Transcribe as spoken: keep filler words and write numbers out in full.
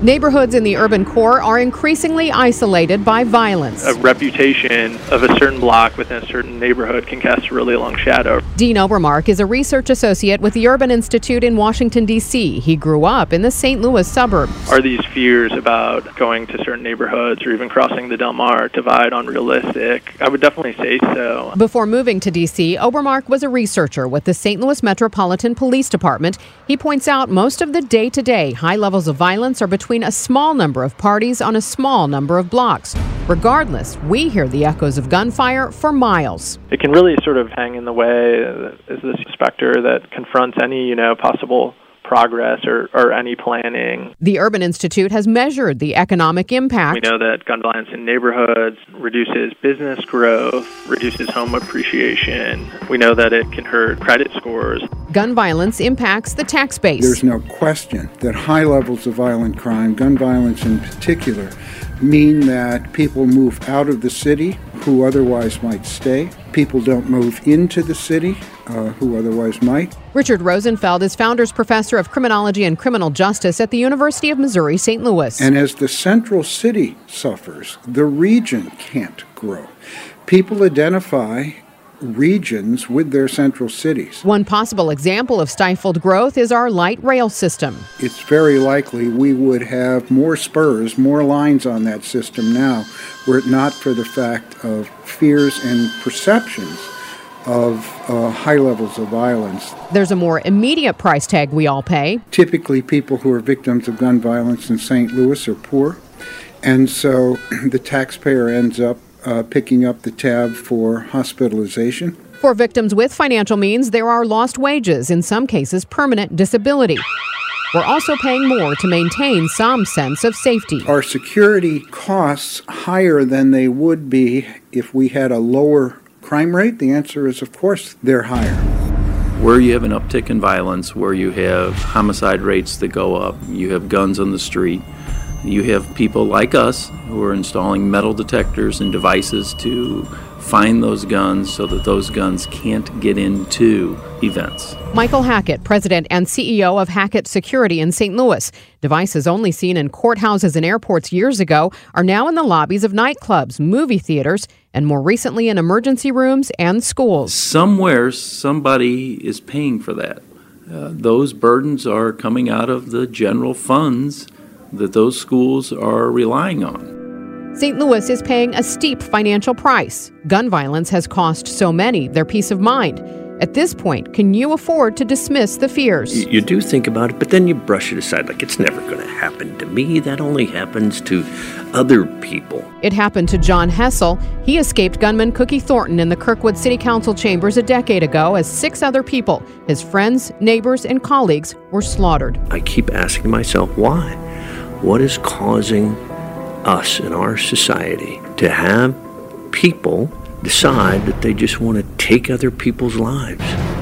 Neighborhoods in the urban core are increasingly isolated by violence. A reputation of a certain block within a certain neighborhood can cast a really long shadow. Dean Obermark is a research associate with the Urban Institute in Washington, D C He grew up in the Saint Louis suburbs. Are these fears about going to certain neighborhoods or even crossing the Del Mar divide unrealistic? I would definitely say so. Before moving to D C, Obermark was a researcher with the Saint Louis Metropolitan Police Department. He points out most of the day-to-day high levels of violence are between a small number of parties on a small number of blocks. Regardless, we hear the echoes of gunfire for miles. It can really sort of hang in the way as this specter that confronts any, you know, possible progress or, or any planning. The Urban Institute has measured the economic impact. We know that gun violence in neighborhoods reduces business growth, reduces home appreciation. We know that it can hurt credit scores. Gun violence impacts the tax base. There's no question that high levels of violent crime, gun violence in particular, mean that people move out of the city who otherwise might stay. People don't move into the city uh, who otherwise might. Richard Rosenfeld is Founders Professor of Criminology and Criminal Justice at the University of Missouri, Saint Louis. And as the central city suffers, the region can't grow. People identify regions with their central cities. One possible example of stifled growth is our light rail system. It's very likely we would have more spurs, more lines on that system now, were it not for the fact of fears and perceptions of uh, high levels of violence. There's a more immediate price tag we all pay. Typically, people who are victims of gun violence in Saint Louis are poor, and so the taxpayer ends up Uh, picking up the tab for hospitalization. For victims with financial means, there are lost wages, in some cases permanent disability. We're also paying more to maintain some sense of safety. Are security costs higher than they would be if we had a lower crime rate? The answer is, of course, they're higher. Where you have an uptick in violence, where you have homicide rates that go up, you have guns on the street, you have people like us who are installing metal detectors and devices to find those guns so that those guns can't get into events. Michael Hackett, president and C E O of Hackett Security in Saint Louis. Devices only seen in courthouses and airports years ago are now in the lobbies of nightclubs, movie theaters, and more recently in emergency rooms and schools. Somewhere somebody is paying for that. Uh, those burdens are coming out of the general funds that those schools are relying on. Saint Louis is paying a steep financial price. Gun violence has cost so many their peace of mind. At this point, can you afford to dismiss the fears? You, you do think about it, but then you brush it aside like it's never going to happen to me. That only happens to other people. It happened to John Hessel. He escaped gunman Cookie Thornton in the Kirkwood City Council chambers a decade ago as six other people, his friends, neighbors, and colleagues, were slaughtered. I keep asking myself, why? What is causing us in our society to have people decide that they just want to take other people's lives?